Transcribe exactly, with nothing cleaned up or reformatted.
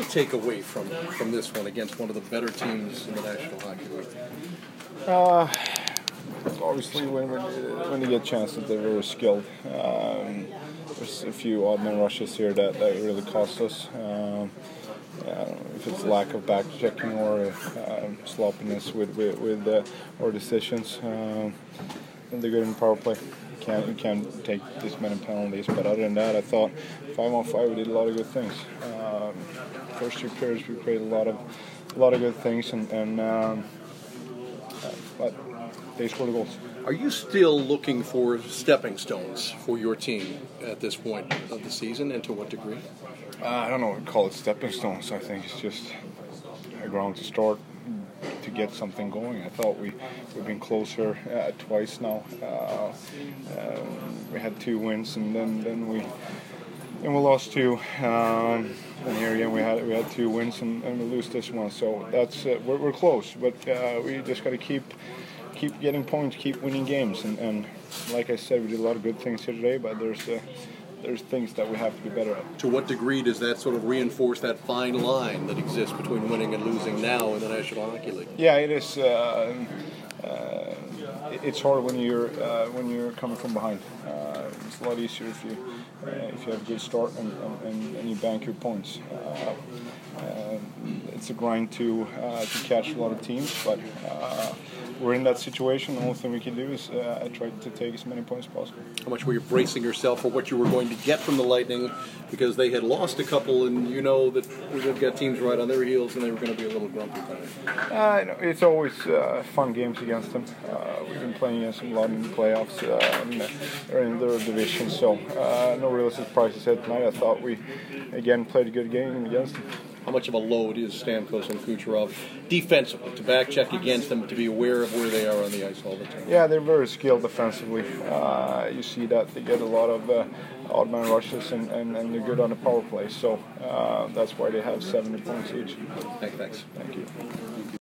take away from from this one against one of the better teams in the National Hockey League? Uh, obviously, when when you get chances, they're very skilled. Um, there's a few odd man rushes here that, that really cost us. Um, uh, if it's lack of back checking or uh, sloppiness with with, with uh, our decisions, um, and they're good in power play. You can't you can't take this many penalties. But other than that, I thought five on five we did a lot of good things. Um, first two periods we created a lot of a lot of good things, and, and um, but they scored the goals. Are you still looking for stepping stones for your team at this point of the season, and to what degree? Uh, I don't know what to call it stepping stones. I think it's just a ground to start to get something going. I thought we, we've been closer uh, twice now. Uh, uh, we had two wins, and then, then we and we lost two. Um, and here again we had we had two wins, and, and we lose this one. So that's uh, we're, we're close, but uh, we just got to keep keep getting points, keep winning games. And, and like I said, we did a lot of good things here today, but there's uh, there's things that we have to be better at. To what degree does that sort of reinforce that fine line that exists between winning and losing now in the National Hockey League? Yeah, it is. Uh, uh, it's hard when you're uh, when you're coming from behind. Uh, it's a lot easier if you uh, if you have a good start and, and, and you bank your points. Uh, uh, it's a grind to uh, to catch a lot of teams, but uh, we're in that situation. The only thing we can do is uh, try to take as many points as possible. How much were you bracing yourself for what you were going to get from the Lightning, because they had lost a couple, and you know that they've got teams right on their heels, and they were going to be a little grumpy tonight? Uh, no, it's always uh, fun games against them. Uh, we've been playing against them a lot in the playoffs, uh, and they're in their division, so uh, no real surprises here tonight. I thought we again played a good game against them. How much of a load is Stamkos and Kucherov defensively to back check against them, to be aware of where they are on the ice all the time? Yeah, they're very skilled defensively. Uh, you see that they get a lot of uh, odd man rushes, and, and, and they're good on the power play. So uh, that's why they have seventy points each. Thanks. Thank you.